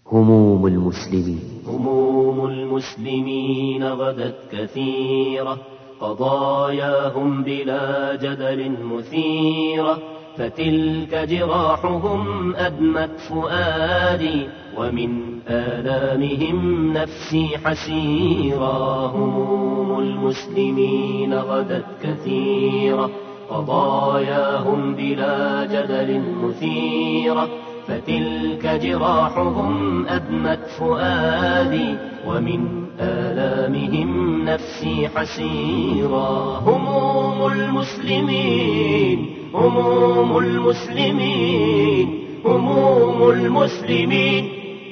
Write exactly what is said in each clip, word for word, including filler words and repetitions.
هموم المسلمين هموم المسلمين غدت كثيرة، قضاياهم بلا جدل مثيرة، فتلك جراحهم أدمت فؤادي، ومن آلامهم نفسي حسيرة. هموم المسلمين غدت كثيرة، قضاياهم بلا جدل مثيرة، فتلك جراحهم أدمت فؤادي، ومن آلامهم نفسي حسيرة. هموم المسلمين هموم المسلمين هموم المسلمين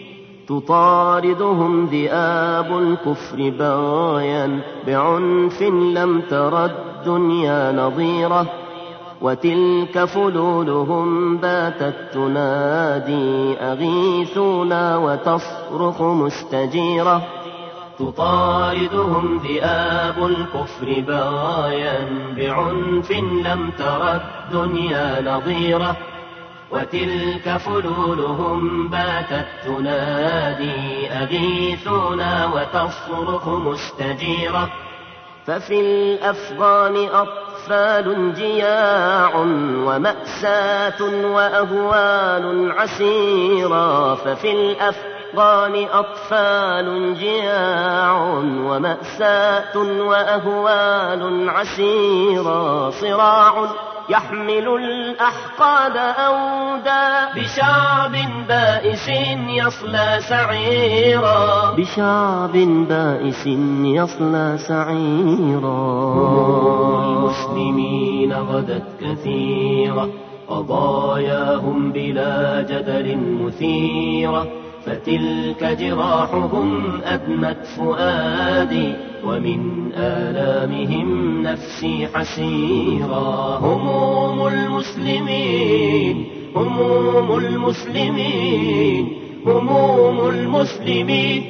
تطاردهم ذئاب الكفر بغيا، بعنف لم تر الدنيا نظيره، وتلك فلولهم باتت تنادي أغيثونا وتصرخ مستجيرة. تطاردهم ذئاب الكفر بغيا، بعنف لم تر الدنيا نظيره، وتلك فلولهم باتت تنادي أغيثونا وتصرخ مستجيرة. ففي الأفغان أطفال جياع ومأساة وأهوال عسيرة، ففي الأفغان أطفال جياع ومأساة وأهوال عسيرة، صراع يحمل الأحقاد أودا، بشعب بائس يصلى سعيرا بشعب بائس يصلى سعيرا. المسلمين غدت كثيرة، قضاياهم بلا جدل مثيرة، فتلك جراحهم أدمت فؤادي، ومن آلامهم نفسي حسيرا. هموم المسلمين هموم المسلمين هموم المسلمين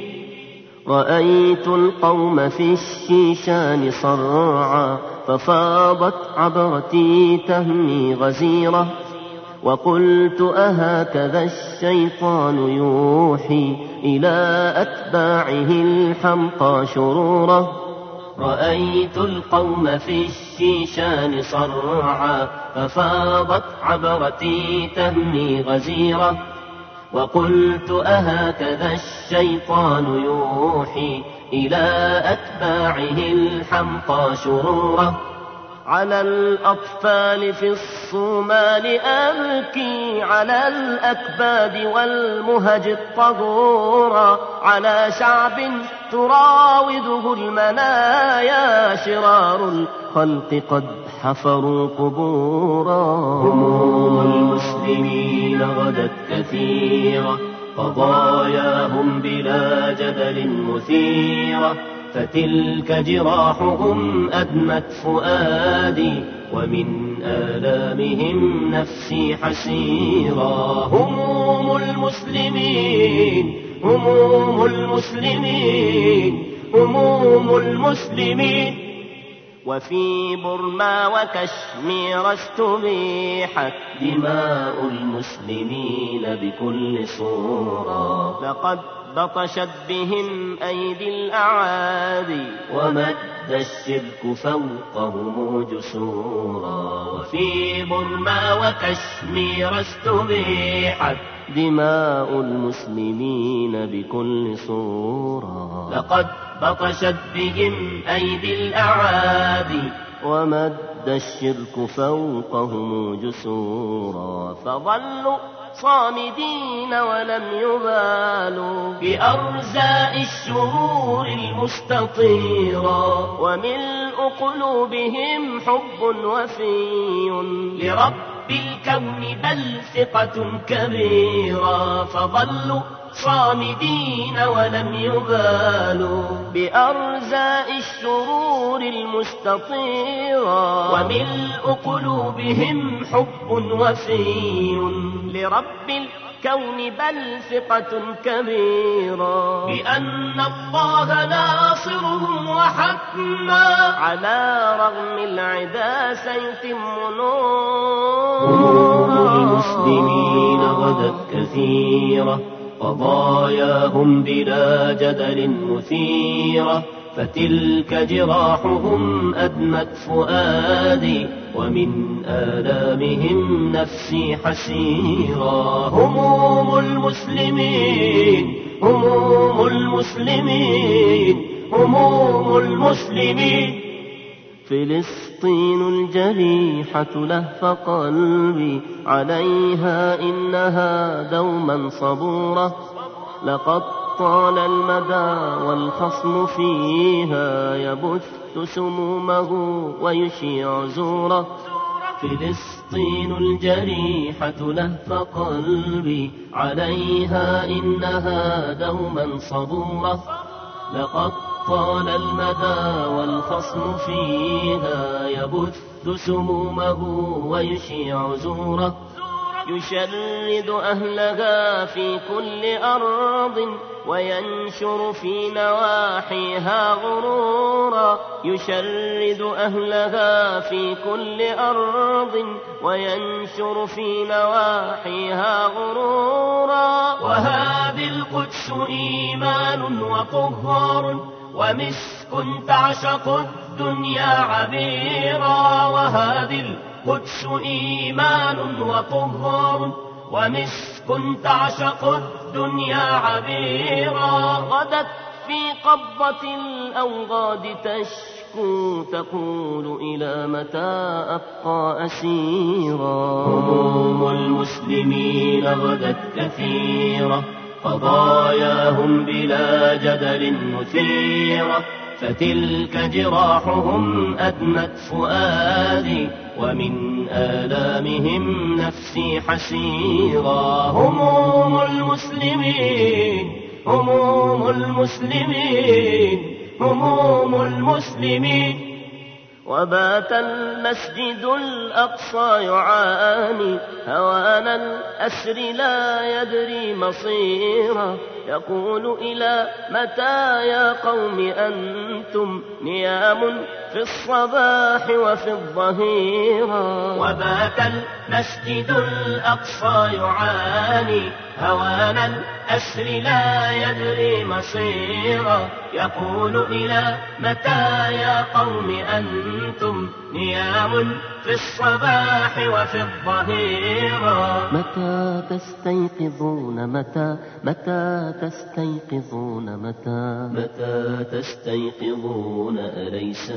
رأيت القوم في الشيشان صرعا، ففاضت عبرتي تهمي غزيرة، وقلت أهكذا الشيطان يوحي إلى أتباعه الحمقى شرورا. رأيت القوم في الشيشان صرعا، ففاضت عبرتي تهمي غزيرة، وقلت أهكذا الشيطان يوحي إلى أتباعه الحمقى شرورا. على الأطفال في الصومال أبكي، على الأكباد والمهج الطهورا، على شعب تراوده المنايا، شرار الخلق قد حفروا قبورا. هموم المسلمين غدت كثيرة، قضاياهم بلا جدل مثيرة، فتلك جراحهم أدمت فؤادي، ومن آلامهم نفسي حسيرا. هموم المسلمين هموم المسلمين هموم المسلمين وفي برما وكشمير استبيحت دماء المسلمين بكل صورة، لقد بطشت بهم أيدي الأعادي، ومد الشرك فوقهم جسورا. وفي برما وكشمير استبيحت دماء المسلمين بكل صورة، لقد بطشت بهم أيدي الأعادي، ومد الشرك فوقهم جسورا. فظلوا صامدين ولم يبالوا بأرزاء الشرور المستطيرة، وملء قلوبهم حب وفي لرب الكون بل ثقة كبيرة. فظلوا صامدين ولم يبالوا بأرزاء الشرور المستطيرة، وملء قلوبهم حب وفي لرب الكون بل ثقة كبيرة، بأن الله ناصرهم وحتما على رغم العدا سيتم نورا. هموم المسلمين غدت كثيرة، قضاياهم بلا جدل مثيرة، فتلك جراحهم أدمت فؤادي، ومن آلامهم نفسي حسيرا. هموم المسلمين هموم المسلمين هموم المسلمين. فلسطين الجريحة لهف قلبي، عليها إنها دوما صبورة، لقد طال المدى والخصم فيها يبث سمومه ويشيع زوره. فلسطين الجريحة لهف قلبي، عليها إنها دوما صبورة، لقد طال المدى والخصم فيها يبث سمومه ويشيع زوره. يشرد أهلها في كل أرض، وينشر في نواحيها غرورا. يشرد أهلها في كل أرض، وينشر في نواحيها غرورا. وهذه القدس إيمان وطهار، ومسك تعشق الدنيا عبيرا. وهذه القدس إيمان وطهار، ومسك تعشق الدنيا عبيرا. غدت في قبضة الأوغاد تشكو، تقول إلى متى أبقى أسيرا. هموم المسلمين غدت كثيرة، قضاياهم بلا جدل مثيرة، فتلك جراحهم أدمت فؤادي، ومن آلامهم نفسي حسيرا. هموم المسلمين هموم المسلمين هموم المسلمين. وبات المسجد الأقصى يعاني، هوان الأسر لا يدري مصيره، يقول إلى متى يا قوم أنتم نيام في الصباح وفي الظهيرة. وبات المسجد الأقصى يعاني، هوان الأسر لا يدري مصيره، يقول إلى متى يا قوم أنتم نيام في الصباح وفي الظهيرة. متى تستيقظون متى متى تستيقظون متى متى تستيقظون أليس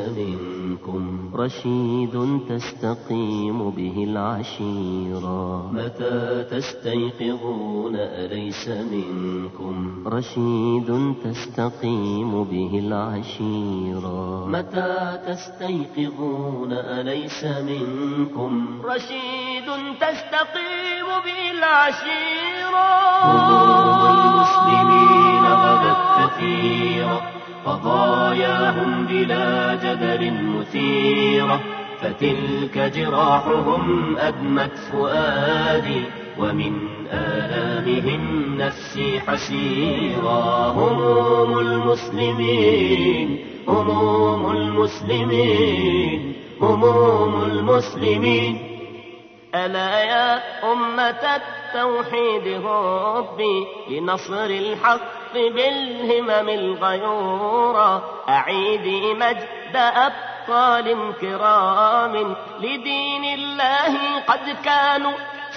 منكم رشيد تستقيم به العشيرة. متى تستيقظون أليس منكم رشيد تستقيم به العشيرة. متى تستيقظون أليس منكم رشيد تستقيم به العشيرة. هموم المسلمين غدت كثيرة، قضاياهم بلا جدل مثيرة، فتلك جراحهم أدمت فؤادي، ومن آلامهم نفسي حسيرا. هموم المسلمين هموم المسلمين هموم المسلمين. ألا يا أمة التوحيد هبي لنصر الحق بالهمم الغيورة، أعيدي مجد أبطال كرام لدين الله قد كانوا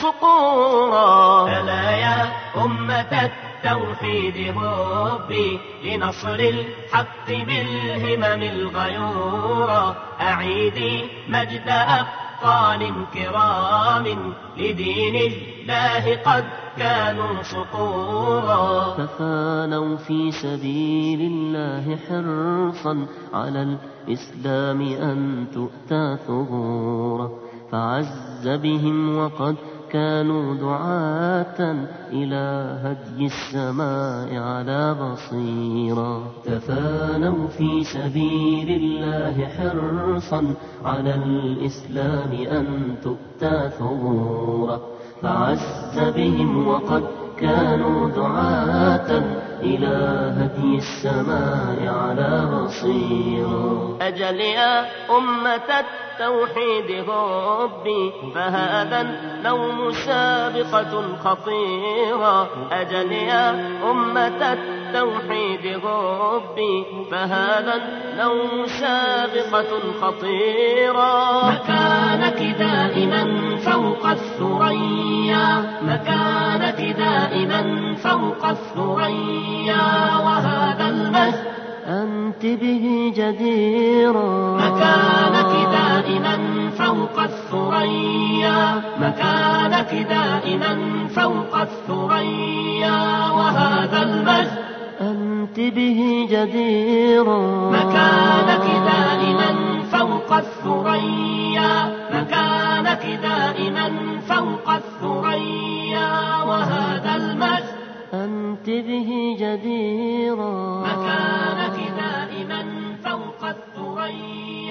صقورا. ألا يا أمة التوحيد هبي لنصر الحق بالهمم الغيورة، أعيدي مجد أبطال كرام لدين الله قد كانوا صقورا. تفانوا في سبيل الله حرصا على الإسلام أن تؤتى ثغورا، فعز بهم وقد كانوا دعاة إلى هدي السماء على بصيرا. تفانوا في سبيل الله حرصا على الإسلام أن تؤتى ثغورا، فعز بهم وقد كانوا دعاة إله هدي السماء على بصيرة. أجل يا أمة التوحيد هبي فهذا النوم سابقة خطيرة. أجل يا أمة التوحيد هبي فهذا النوم سابقة خطيرة. مكانك دائما فوق الثريا، مكانك دائما فوق الثريا، وهذا المجد أنت به جديرة. مكانك دائما فوق الثريا، مكانك دائما فوق الثريا، وهذا المجد أنت به جديرة. مكانك دائما فوق الثريا، مكانك دائما فوق الثريا، وهذا المجد أنت به جديرة. مكانك دائما فوق الثريا.